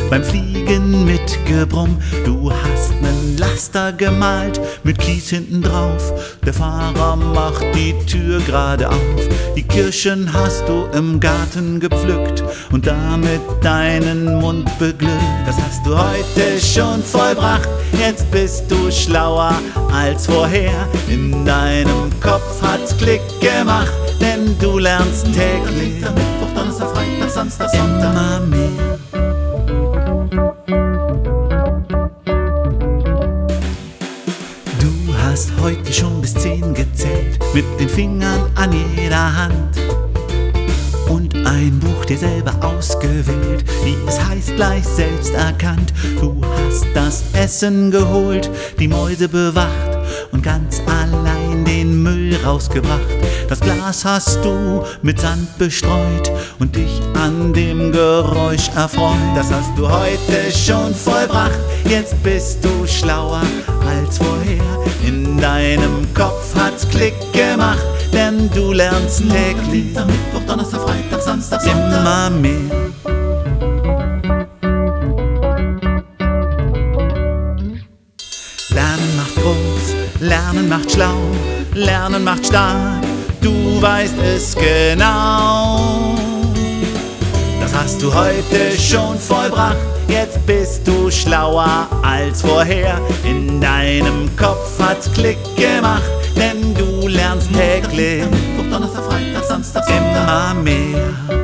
beim Fliegen mit Gebrumm. Du hast nen Laster gemalt mit Kies hinten drauf. Der Fahrer macht die Tür gerade auf. Die Kirschen hast du im Garten gepflückt und damit deinen Mund beglückt. Das hast du heute schon vollbracht. Jetzt bist du schlauer als vorher. In deinem Kopf hat's Klick gemacht, denn du lernst täglich. Mittwoch, Donnerstag, Freitag, Samstag, Sonntag immer mehr. Du hast heute schon bis 10 gezählt, mit den Fingern an jeder Hand. Und ein Buch dir selber ausgewählt, wie es heißt, gleich selbst erkannt. Du hast das Essen geholt, die Mäuse bewacht und ganz allein den Müll rausgebracht. Das Glas hast du mit Sand bestreut und dich an dem Geräusch erfreut. Das hast du heute schon vollbracht, jetzt bist du schlauer als vorher. In deinem Kopf hat's Klick gemacht, denn du lernst täglich. Mittwoch, Donnerstag, Freitag, Samstag, Sonntag immer mehr. Lernen macht groß, Lernen macht schlau, Lernen macht stark, du weißt es genau. Das hast du heute schon vollbracht, jetzt bist du schlauer als vorher. In deinem Kopf hat's Klick gemacht, denn du lernst täglich. Mittwoch, Donnerstag, Freitag, Samstag, Sonntag immer mehr.